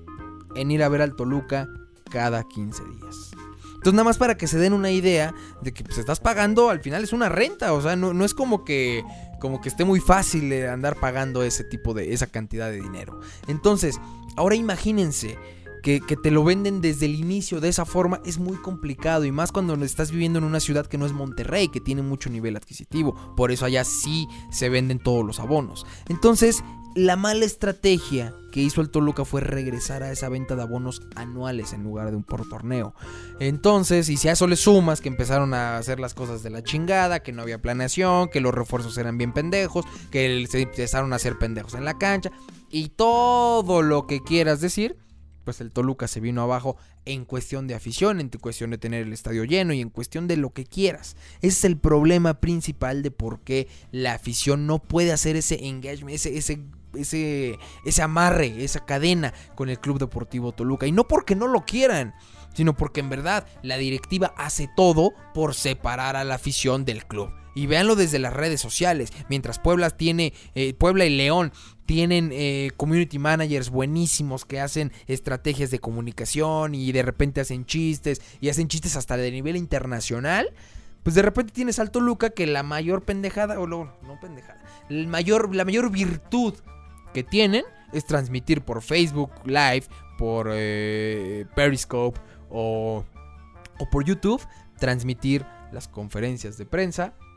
en ir a ver al Toluca cada quince días. Entonces, nada más para que se den una idea de que pues estás pagando, al final es una renta, o sea, no, no es como que, como que esté muy fácil andar pagando ese tipo de, esa cantidad de dinero. Entonces, ahora imagínense que, que te lo venden desde el inicio de esa forma, es muy complicado, y más cuando estás viviendo en una ciudad que no es Monterrey, que tiene mucho nivel adquisitivo, por eso allá sí se venden todos los abonos. Entonces, la mala estrategia que hizo el Toluca fue regresar a esa venta de abonos anuales en lugar de un por torneo. Entonces, y si a eso le sumas que empezaron a hacer las cosas de la chingada, que no había planeación, que los refuerzos eran bien pendejos, que se empezaron a hacer pendejos en la cancha, y todo lo que quieras decir, pues el Toluca se vino abajo en cuestión de afición, en cuestión de tener el estadio lleno y en cuestión de lo que quieras. Ese es el problema principal de por qué la afición no puede hacer ese engagement, ese, ese, ese, ese amarre, esa cadena con el Club Deportivo Toluca. Y no porque no lo quieran, sino porque en verdad la directiva hace todo por separar a la afición del club. Y véanlo desde las redes sociales. Mientras Puebla tiene, eh, Puebla y León tienen eh, community managers buenísimos que hacen estrategias de comunicación y de repente hacen chistes y hacen chistes hasta de nivel internacional. Pues de repente tienes al Toluca que la mayor pendejada, o no, no pendejada, el mayor, la mayor virtud que tienen es transmitir por Facebook Live, por eh, Periscope o, o por YouTube, transmitir las conferencias de prensa,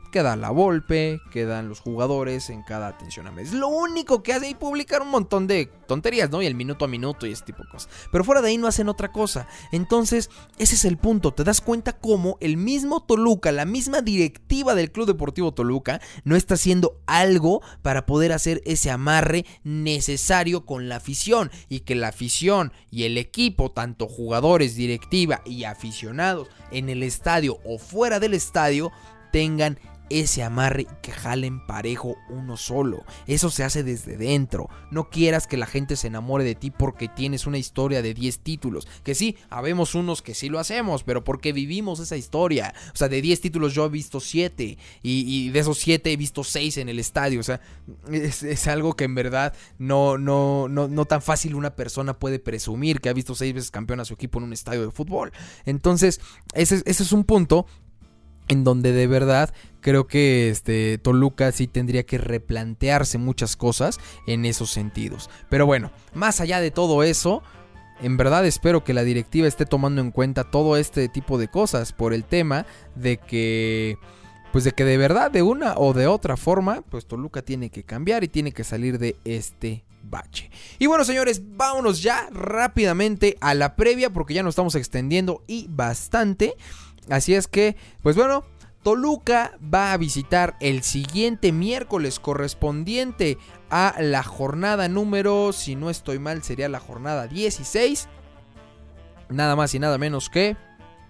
Queda la Volpe, quedan los jugadores en cada atención a mes. Lo único que hace es publicar un montón de tonterías, ¿no? Y el minuto a minuto y ese tipo de cosas. Pero fuera de ahí no hacen otra cosa. Entonces, ese es el punto. Te das cuenta cómo el mismo Toluca, la misma directiva del Club Deportivo Toluca, no está haciendo algo para poder hacer ese amarre necesario con la afición. Y que la afición y el equipo, tanto jugadores, directiva y aficionados en el estadio o fuera del estadio, tengan ese amarre y que jalen parejo uno solo. Eso se hace desde dentro. No quieras que la gente se enamore de ti porque tienes una historia de diez títulos. Que sí, habemos unos que sí lo hacemos, pero porque vivimos esa historia. O sea, de diez títulos yo he visto siete y, y de esos siete he visto seis en el estadio. O sea, es, es algo que en verdad no, no, no, no tan fácil una persona puede presumir que ha visto seis veces campeón a su equipo en un estadio de fútbol. Entonces, ese, ese es un punto en donde de verdad creo que este Toluca sí tendría que replantearse muchas cosas en esos sentidos. Pero bueno, más allá de todo eso, en verdad espero que la directiva esté tomando en cuenta todo este tipo de cosas por el tema de que, pues de que de verdad de una o de otra forma, pues Toluca tiene que cambiar y tiene que salir de este bache. Y bueno, señores, vámonos ya rápidamente a la previa porque ya nos estamos extendiendo y bastante. Así es que, pues bueno, Toluca va a visitar el siguiente miércoles correspondiente a la jornada número, si no estoy mal, sería la jornada dieciséis. Nada más y nada menos que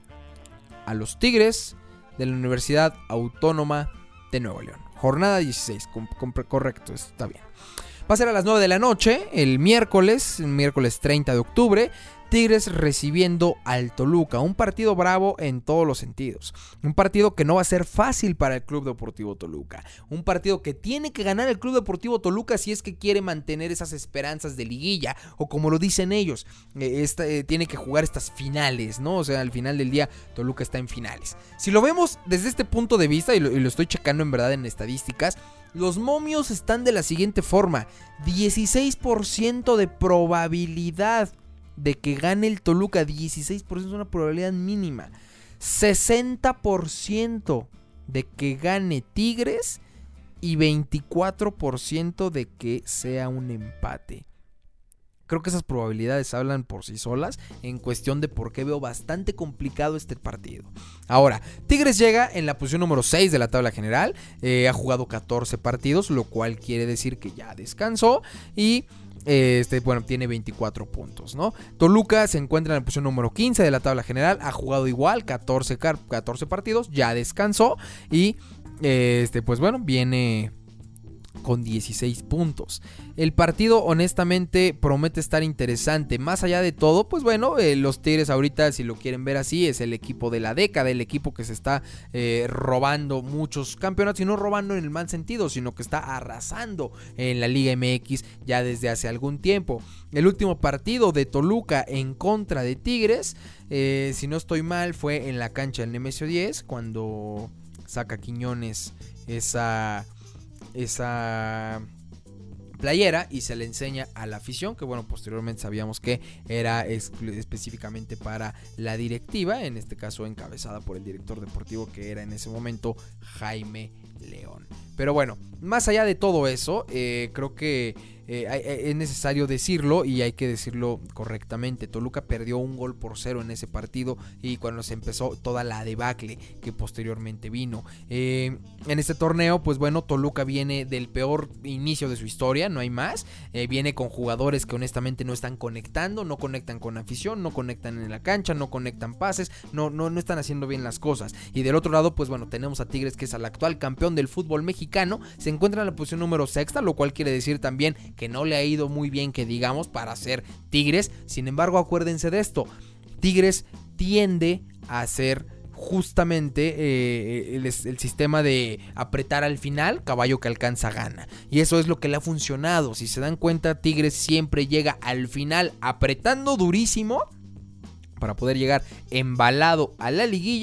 a los Tigres de la Universidad Autónoma de Nuevo León. Jornada dieciséis, com- com- correcto, está bien. Va a ser a las nueve de la noche, el miércoles, el miércoles treinta de octubre. Tigres recibiendo al Toluca, un partido bravo en todos los sentidos, un partido que no va a ser fácil para el Club Deportivo Toluca, un partido que tiene que ganar el Club Deportivo Toluca si es que quiere mantener esas esperanzas de liguilla, o como lo dicen ellos, eh, esta, eh, tiene que jugar estas finales, ¿no? O sea, al final del día Toluca está en finales. Si lo vemos desde este punto de vista, y lo, y lo estoy checando en verdad en estadísticas, los momios están de la siguiente forma: dieciséis por ciento de probabilidad de que gane el Toluca, dieciséis por ciento es una probabilidad mínima. sesenta por ciento de que gane Tigres y veinticuatro por ciento de que sea un empate. Creo que esas probabilidades hablan por sí solas en cuestión de por qué veo bastante complicado este partido. Ahora, Tigres llega en la posición número seis de la tabla general, eh, ha jugado catorce partidos, lo cual quiere decir que ya descansó y Este, bueno, tiene veinticuatro puntos, ¿no? Toluca se encuentra en la posición número quince de la tabla general, ha jugado igual, catorce, catorce partidos, ya descansó y, este, pues bueno, viene con dieciséis puntos. El partido honestamente promete estar interesante. Más allá de todo, pues bueno, eh, los Tigres ahorita, si lo quieren ver así, es el equipo de la década, el equipo que se está eh, robando muchos campeonatos, y no robando en el mal sentido, sino que está arrasando en la Liga M X ya desde hace algún tiempo. El último partido de Toluca en contra de Tigres, eh, si no estoy mal, fue en la cancha del Nemesio diez, cuando saca Quiñones esa... esa playera y se le enseña a la afición, que bueno, posteriormente sabíamos que era es, específicamente para la directiva, en este caso encabezada por el director deportivo que era en ese momento Jaime León. Pero bueno, más allá de todo eso, eh, creo que eh, es necesario decirlo y hay que decirlo correctamente. Toluca perdió un gol por cero en ese partido y cuando se empezó toda la debacle que posteriormente vino. Eh, en este torneo, pues bueno, Toluca viene del peor inicio de su historia, no hay más. Eh, viene con jugadores que honestamente no están conectando, no conectan con afición, no conectan en la cancha, no conectan pases, no, no, no están haciendo bien las cosas. Y del otro lado, pues bueno, tenemos a Tigres, que es el actual campeón del fútbol mexicano, se encuentra en la posición número sexta, lo cual quiere decir también que no le ha ido muy bien, que digamos, para ser Tigres. Sin embargo, acuérdense de esto: Tigres tiende a ser justamente eh, el, el sistema de apretar al final, caballo que alcanza gana, y eso es lo que le ha funcionado. Si se dan cuenta, Tigres siempre llega al final apretando durísimo para poder llegar embalado a la liguilla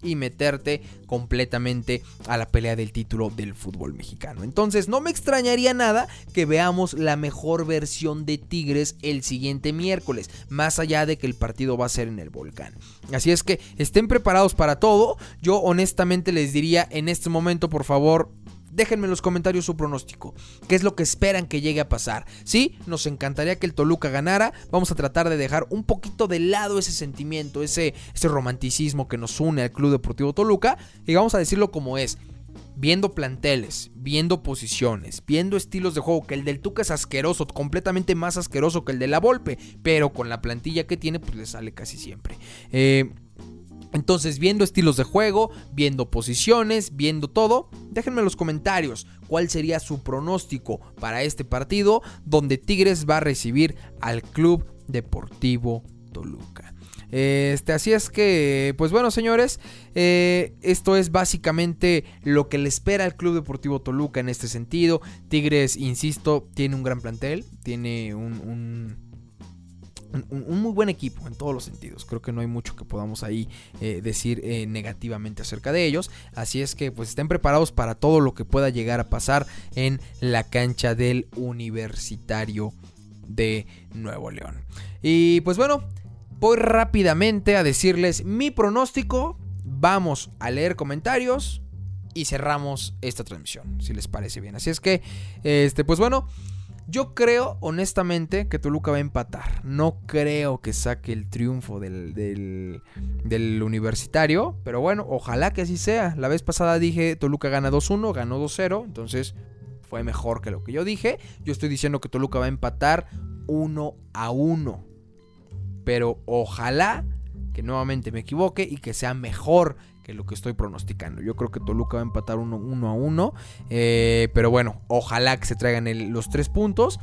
y meterte completamente a la pelea del título del fútbol mexicano. Entonces no me extrañaría nada que veamos la mejor versión de Tigres el siguiente miércoles, más allá de que el partido va a ser en el Volcán. Así es que estén preparados para todo. Yo honestamente les diría en este momento, por favor, déjenme en los comentarios su pronóstico. ¿Qué es lo que esperan que llegue a pasar? Sí, nos encantaría que el Toluca ganara. Vamos a tratar de dejar un poquito de lado ese sentimiento, ese, ese romanticismo que nos une al Club Deportivo Toluca. Y vamos a decirlo como es. Viendo planteles, viendo posiciones, viendo estilos de juego, que el del Tuca es asqueroso, completamente más asqueroso que el de la Volpe, pero con la plantilla que tiene, pues le sale casi siempre. Eh... Entonces, viendo estilos de juego, viendo posiciones, viendo todo, déjenme en los comentarios cuál sería su pronóstico para este partido donde Tigres va a recibir al Club Deportivo Toluca. Este, así es que, pues bueno, señores, eh, esto es básicamente lo que le espera al Club Deportivo Toluca en este sentido. Tigres, insisto, tiene un gran plantel, tiene un... un Un, un muy buen equipo en todos los sentidos. Creo que no hay mucho que podamos ahí eh, decir eh, negativamente acerca de ellos. Así es que pues estén preparados para todo lo que pueda llegar a pasar en la cancha del Universitario de Nuevo León. Y pues bueno, voy rápidamente a decirles mi pronóstico. Vamos a leer comentarios y cerramos esta transmisión, si les parece bien. Así es que, este, pues bueno, yo creo honestamente que Toluca va a empatar. No creo que saque el triunfo del, del, del Universitario, pero bueno, ojalá que así sea. La vez pasada dije Toluca gana dos uno, ganó dos cero, entonces fue mejor que lo que yo dije. Yo estoy diciendo que Toluca va a empatar uno a uno, pero ojalá que nuevamente me equivoque y que sea mejor que lo que estoy pronosticando. Yo creo que Toluca va a empatar uno a uno, eh, pero bueno, ojalá que se traigan el, los tres puntos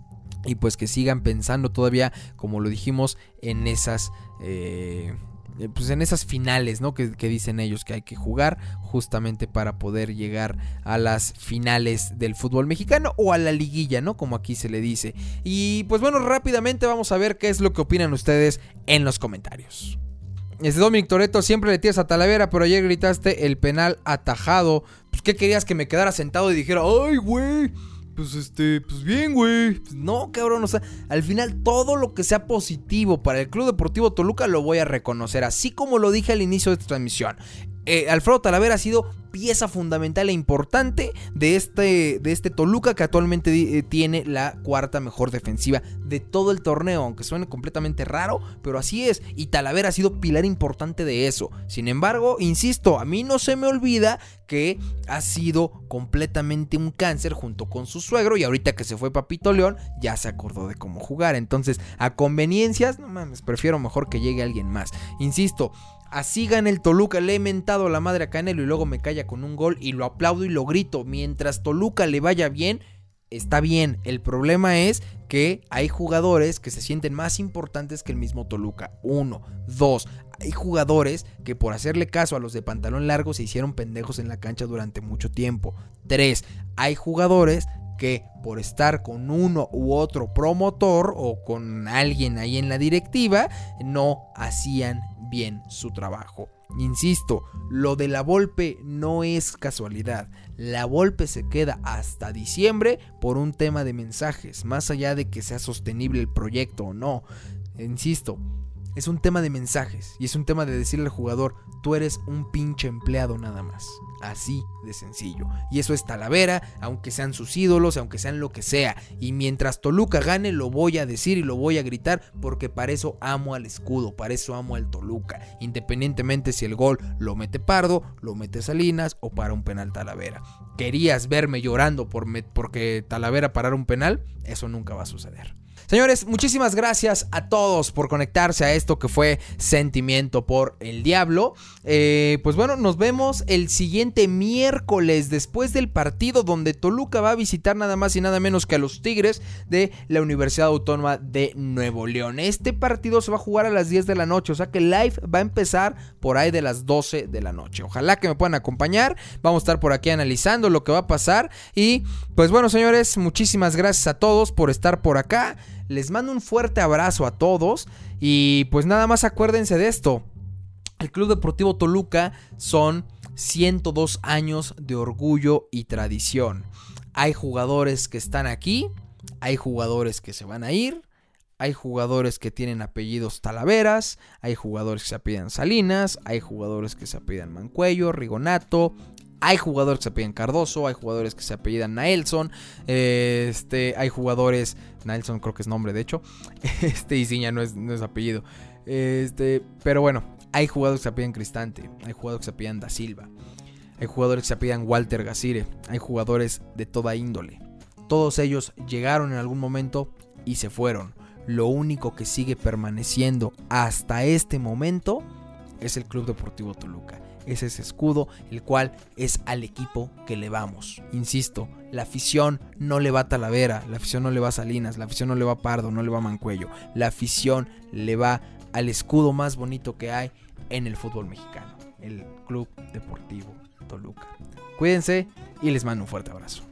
y pues que sigan pensando todavía, como lo dijimos, en esas eh, pues en esas finales, ¿no? Que, que dicen ellos que hay que jugar justamente para poder llegar a las finales del fútbol mexicano o a la liguilla, ¿no? Como aquí se le dice. Y pues bueno, rápidamente vamos a ver qué es lo que opinan ustedes en los comentarios. Este Dominic Toretto, siempre le tiras a Talavera, pero ayer gritaste el penal atajado. Pues, ¿qué querías? Que me quedara sentado y dijera, ay, güey, pues este, pues bien, güey. Pues no, cabrón, o sea, al final todo lo que sea positivo para el Club Deportivo Toluca lo voy a reconocer, así como lo dije al inicio de esta transmisión. Eh, Alfredo Talavera ha sido pieza fundamental e importante de este, de este Toluca, que actualmente eh, tiene la cuarta mejor defensiva de todo el torneo, aunque suene completamente raro, pero así es, y Talavera ha sido pilar importante de eso. Sin embargo, insisto, a mí no se me olvida que ha sido completamente un cáncer junto con su suegro, y ahorita que se fue Papito León, ya se acordó de cómo jugar. Entonces, a conveniencias, no mames, prefiero mejor que llegue alguien más. Insisto, así gana el Toluca, le he mentado la madre a Canelo y luego me calla con un gol y lo aplaudo y lo grito. Mientras Toluca le vaya bien, está bien. El problema es que hay jugadores que se sienten más importantes que el mismo Toluca. Uno, dos, hay jugadores que por hacerle caso a los de pantalón largo se hicieron pendejos en la cancha durante mucho tiempo. Tres, hay jugadores que por estar con uno u otro promotor o con alguien ahí en la directiva no hacían bien su trabajo. Insisto, lo de la Volpe no es casualidad. La Volpe se queda hasta diciembre por un tema de mensajes, más allá de que sea sostenible el proyecto o no. Insisto, es un tema de mensajes y es un tema de decirle al jugador, tú eres un pinche empleado nada más. Así de sencillo. Y eso es Talavera, aunque sean sus ídolos, aunque sean lo que sea. Y mientras Toluca gane, lo voy a decir y lo voy a gritar, porque para eso amo al escudo, para eso amo al Toluca. Independientemente si el gol lo mete Pardo, lo mete Salinas o para un penal Talavera. ¿Querías verme llorando por me- porque Talavera parara un penal? Eso nunca va a suceder. Señores, muchísimas gracias a todos por conectarse a esto que fue Sentimiento por el Diablo. Eh, pues bueno, nos vemos el siguiente miércoles después del partido donde Toluca va a visitar nada más y nada menos que a los Tigres de la Universidad Autónoma de Nuevo León. Este partido se va a jugar a las diez de la noche, o sea que el live va a empezar por ahí de las doce de la noche. Ojalá que me puedan acompañar, vamos a estar por aquí analizando lo que va a pasar. Y pues bueno, señores, muchísimas gracias a todos por estar por acá. Les mando un fuerte abrazo a todos y pues nada más acuérdense de esto. El Club Deportivo Toluca son ciento dos años de orgullo y tradición. Hay jugadores que están aquí, hay jugadores que se van a ir, hay jugadores que tienen apellidos Talaveras, hay jugadores que se apellidan Salinas, hay jugadores que se apellidan Mancuello, Rigonato, hay jugadores que se apellidan Cardoso, hay jugadores que se apellidan Naelson, este, hay jugadores, Naelson creo que es nombre de hecho, este Isiña no es, no es apellido, este, pero bueno, hay jugadores que se apellidan Cristante, hay jugadores que se apellidan Da Silva, hay jugadores que se apellidan Walter Gacire, hay jugadores de toda índole. Todos ellos llegaron en algún momento y se fueron. Lo único que sigue permaneciendo hasta este momento es el Club Deportivo Toluca. Es ese escudo, el cual es al equipo que le vamos. Insisto, la afición no le va a Talavera, la afición no le va a Salinas, la afición no le va a Pardo, no le va a Mancuello. La afición le va al escudo más bonito que hay en el fútbol mexicano, el Club Deportivo Toluca. Cuídense y les mando un fuerte abrazo.